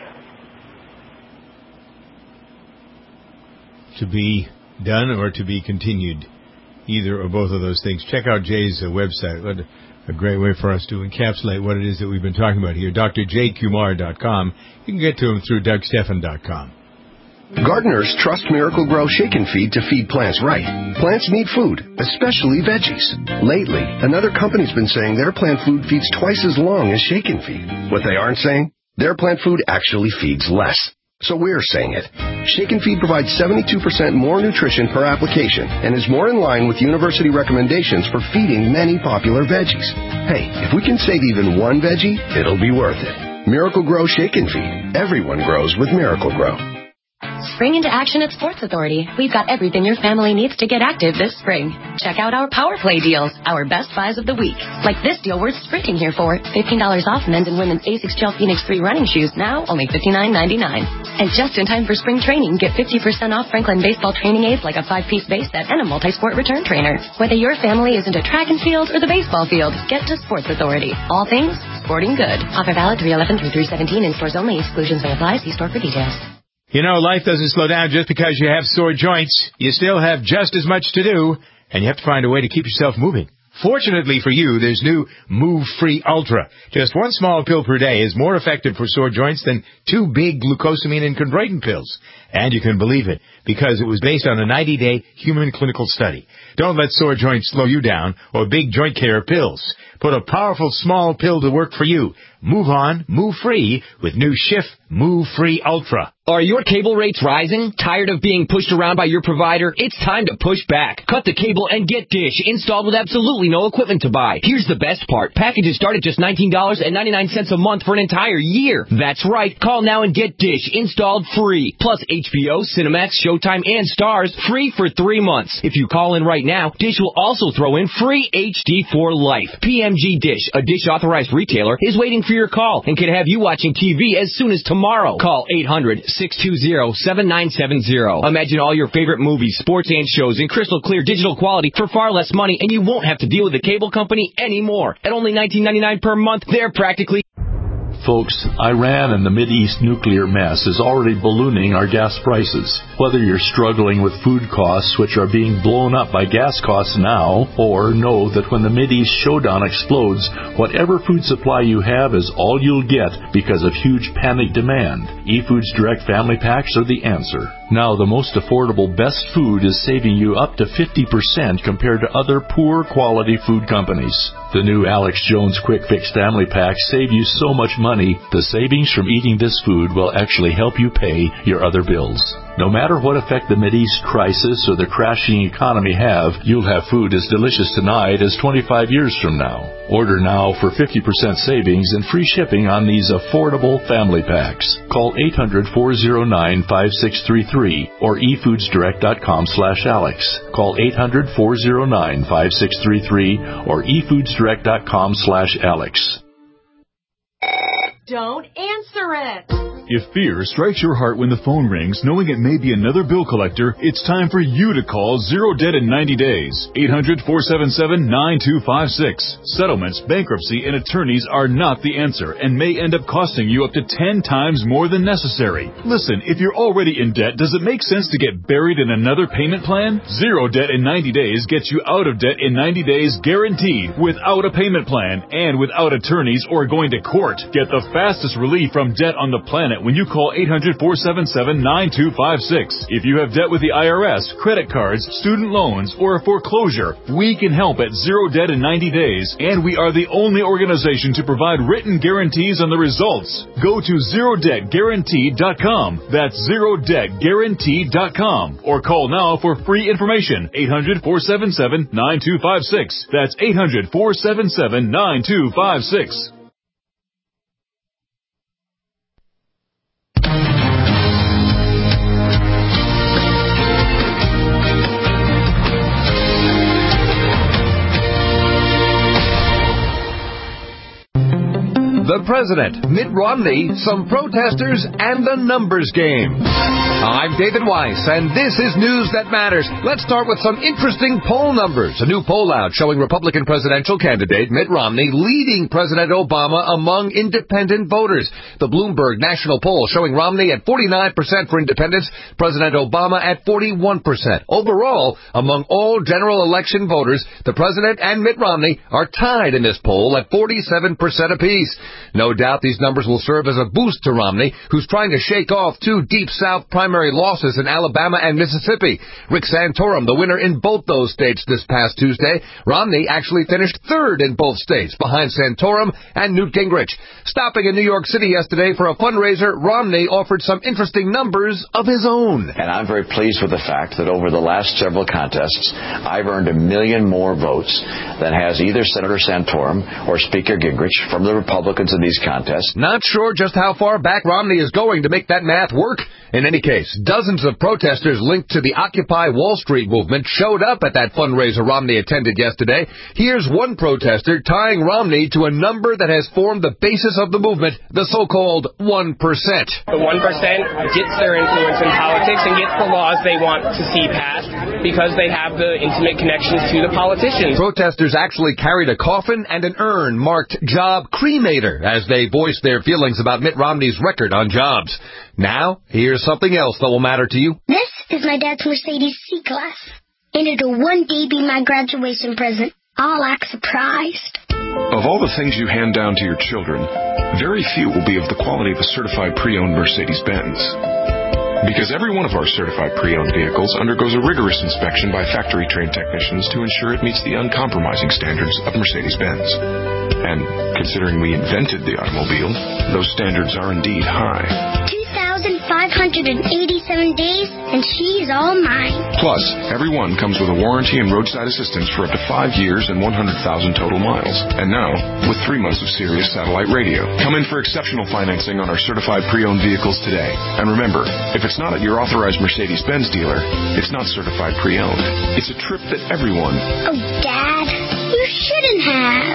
To be done or to be continued, either or both of those things. Check out Jay's uh, website. What a great way for us to encapsulate what it is that we've been talking about here. D R J Kumar dot com. You can get to him through Doug Stephan dot com. Gardeners trust Miracle-Gro Shake and Feed to feed plants right. Plants need food, especially veggies. Lately, another company's been saying their plant food feeds twice as long as Shake and Feed. What they aren't saying? Their plant food actually feeds less. So we're saying it. Shake and Feed provides seventy-two percent more nutrition per application and is more in line with university recommendations for feeding many popular veggies. Hey, if we can save even one veggie, it'll be worth it. Miracle-Gro Shake and Feed. Everyone grows with Miracle-Gro. Spring into action at Sports Authority. We've got everything your family needs to get active this spring. Check out our Power Play deals, our best buys of the week. Like this deal worth sprinting here for. fifteen dollars off men's and women's Asics Gel Phoenix three running shoes, now only fifty-nine ninety-nine. And just in time for spring training, get fifty percent off Franklin baseball training aids like a five-piece base set and a multi-sport return trainer. Whether your family is into track and field or the baseball field, get to Sports Authority. All things sporting good. Offer valid three eleven through three seventeen in stores only. Exclusions may apply. See store for details. You know, life doesn't slow down just because you have sore joints. You still have just as much to do, and you have to find a way to keep yourself moving. Fortunately for you, there's new Move Free Ultra. Just one small pill per day is more effective for sore joints than two big glucosamine and chondroitin pills. And you can believe it, because it was based on a ninety-day human clinical study. Don't let sore joints slow you down or big joint care pills. Put a powerful small pill to work for you. Move on, move free with new Schiff Move Free Ultra. Are your cable rates rising? Tired of being pushed around by your provider? It's time to push back. Cut the cable and get Dish installed with absolutely no equipment to buy. Here's the best part. Packages start at just nineteen ninety-nine a month for an entire year. That's right. Call now and get Dish installed free. Plus H B O, Cinemax, Showtime, and Stars free for three months. If you call in right now, Dish will also throw in free H D for life. P M G Dish, a Dish authorized retailer, is waiting for for your call and could have you watching T V as soon as tomorrow. Call eight hundred, six two zero, seven nine seven zero. Imagine all your favorite movies, sports, and shows in crystal clear digital quality for far less money, and you won't have to deal with the cable company anymore. At only nineteen ninety-nine per month, they're practically... Folks, Iran and the Mideast nuclear mess is already ballooning our gas prices. Whether you're struggling with food costs, which are being blown up by gas costs now, or know that when the Mideast showdown explodes, whatever food supply you have is all you'll get because of huge panic demand, eFoods Direct Family Packs are the answer. Now, the most affordable best food is saving you up to fifty percent compared to other poor quality food companies. The new Alex Jones Quick Fix Family Packs save you so much money, the savings from eating this food will actually help you pay your other bills. No matter what effect the Mideast crisis or the crashing economy have, you'll have food as delicious tonight as twenty-five years from now. Order now for fifty percent savings and free shipping on these affordable family packs. Call eight hundred, four oh nine, five six three three or e foods direct dot com slash Alex. Call eight hundred, four oh nine, five six three three or e foods direct dot com slash Alex. Don't answer it. If fear strikes your heart when the phone rings, knowing it may be another bill collector, it's time for you to call Zero Debt in ninety days. eight hundred, four seven seven, nine two five six. Settlements, bankruptcy, and attorneys are not the answer and may end up costing you up to ten times more than necessary. Listen, if you're already in debt, does it make sense to get buried in another payment plan? Zero Debt in ninety days gets you out of debt in ninety days guaranteed, without a payment plan and without attorneys or going to court. Get the fastest relief from debt on the planet when you call eight hundred, four seven seven, nine two five six. If you have debt with the I R S, credit cards, student loans, or a foreclosure, we can help at Zero Debt in ninety days, and we are the only organization to provide written guarantees on the results. Go to zero debt guaranteed dot com. That's zero debt guaranteed dot com. Or call now for free information. eight hundred, four seven seven, nine two five six. That's eight hundred, four seven seven, nine two five six. The President, Mitt Romney, some protesters, and the numbers game. I'm David Weiss, and this is News That Matters. Let's start with some interesting poll numbers. A new poll out showing Republican presidential candidate Mitt Romney leading President Obama among independent voters. The Bloomberg national poll showing Romney at forty-nine percent for independents, President Obama at forty-one percent. Overall, among all general election voters, the President and Mitt Romney are tied in this poll at forty-seven percent apiece. No doubt these numbers will serve as a boost to Romney, who's trying to shake off two Deep South primary losses in Alabama and Mississippi. Rick Santorum, the winner in both those states this past Tuesday. Romney actually finished third in both states, behind Santorum and Newt Gingrich. Stopping in New York City yesterday for a fundraiser, Romney offered some interesting numbers of his own. And I'm very pleased with the fact that over the last several contests, I've earned a million more votes than has either Senator Santorum or Speaker Gingrich from the Republicans in these contests. Not sure just how far back Romney is going to make that math work. In any case, dozens of protesters linked to the Occupy Wall Street movement showed up at that fundraiser Romney attended yesterday. Here's one protester tying Romney to a number that has formed the basis of the movement, the so-called one percent. The one percent gets their influence in politics and gets the laws they want to see passed because they have the intimate connections to the politicians. Protesters actually carried a coffin and an urn marked Job Cremator as they voiced their feelings about Mitt Romney's record on jobs. Now, here's something else that will matter to you. This is my dad's Mercedes C-Class, and it'll one day be my graduation present. I'll act surprised. Of all the things you hand down to your children, very few will be of the quality of a certified pre-owned Mercedes-Benz. Because every one of our certified pre-owned vehicles undergoes a rigorous inspection by factory-trained technicians to ensure it meets the uncompromising standards of Mercedes-Benz. And considering we invented the automobile, those standards are indeed high. two thousand five hundred eighty-seven days, and she's all mine. Plus, every one comes with a warranty and roadside assistance for up to five years and one hundred thousand total miles. And now, with three months of Sirius satellite radio. Come in for exceptional financing on our certified pre-owned vehicles today. And remember, if it's not at your authorized Mercedes-Benz dealer, it's not certified pre-owned. It's a trip that everyone... Oh, Dad, you shouldn't have.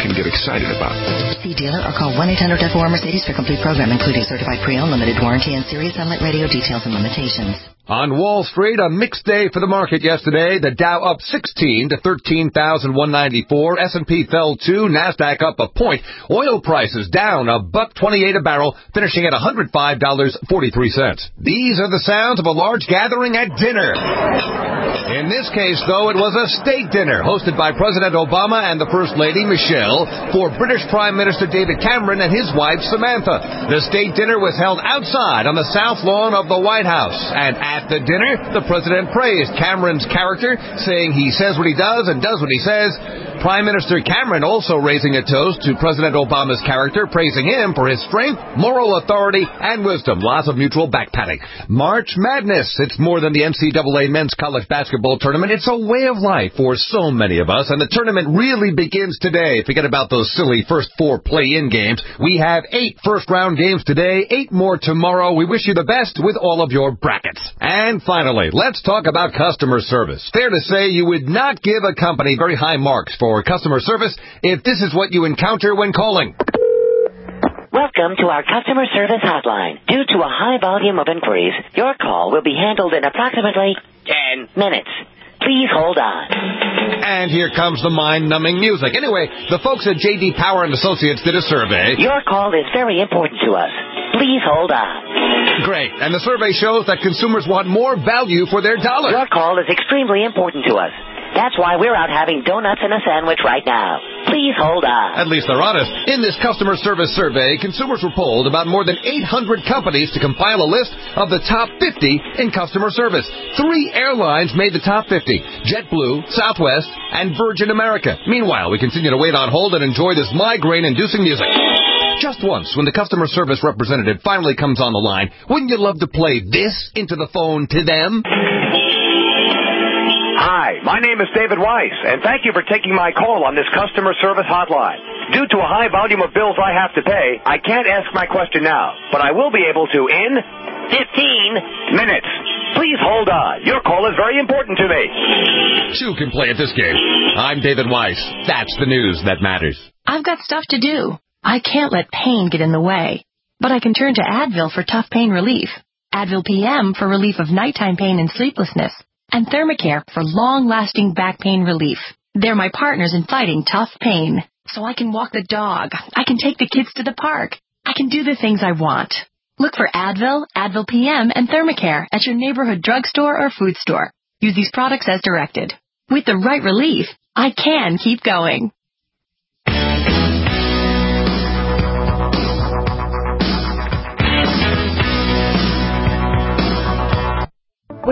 can get excited about. See dealer or call one eight hundred F O R Mercedes for complete program, including certified pre-owned, limited warranty, and Sirius satellite radio details and limitations. On Wall Street, a mixed day for the market yesterday. The Dow up sixteen to thirteen thousand one hundred ninety-four. S and P fell two. NASDAQ up a point. Oil prices down a buck twenty-eight a barrel, finishing at one hundred five dollars and forty-three cents. These are the sounds of a large gathering at dinner. In this case, though, it was a state dinner hosted by President Obama and the First Lady, Michelle, for British Prime Minister David Cameron and his wife, Samantha. The state dinner was held outside on the south lawn of the White House. And at the dinner, the president praised Cameron's character, saying he says what he does and does what he says. Prime Minister Cameron also raising a toast to President Obama's character, praising him for his strength, moral authority, and wisdom. Lots of mutual backpatting. March Madness. It's more than the N C double A men's college basketball tournament. It's a way of life for so many of us, and the tournament really begins today. Forget about those silly first four play-in games. We have eight first-round games today, eight more tomorrow. We wish you the best with all of your brackets. And finally, let's talk about customer service. Fair to say you would not give a company very high marks for customer service if this is what you encounter when calling. Welcome to our customer service hotline. Due to a high volume of inquiries, your call will be handled in approximately ten minutes. Please hold on. And here comes the mind-numbing music. Anyway, the folks at J D Power and Associates did a survey. Your call is very important to us. Please hold on. Great. And the survey shows that consumers want more value for their dollar. Your call is extremely important to us. That's why we're out having donuts and a sandwich right now. Please hold on. At least they're honest. In this customer service survey, consumers were polled about more than eight hundred companies to compile a list of the top fifty in customer service. Three airlines made the top fifty: JetBlue, Southwest, and Virgin America. Meanwhile, we continue to wait on hold and enjoy this migraine-inducing music. Just once, when the customer service representative finally comes on the line, wouldn't you love to play this into the phone to them? Hi, my name is David Weiss, and thank you for taking my call on this customer service hotline. Due to a high volume of bills I have to pay, I can't ask my question now, but I will be able to in fifteen minutes. Please hold on. Your call is very important to me. Two can play at this game. I'm David Weiss. That's the news that matters. I've got stuff to do. I can't let pain get in the way. But I can turn to Advil for tough pain relief, Advil P M for relief of nighttime pain and sleeplessness, and Thermacare for long-lasting back pain relief. They're my partners in fighting tough pain. So I can walk the dog. I can take the kids to the park. I can do the things I want. Look for Advil, Advil P M, and Thermacare at your neighborhood drugstore or food store. Use these products as directed. With the right relief, I can keep going.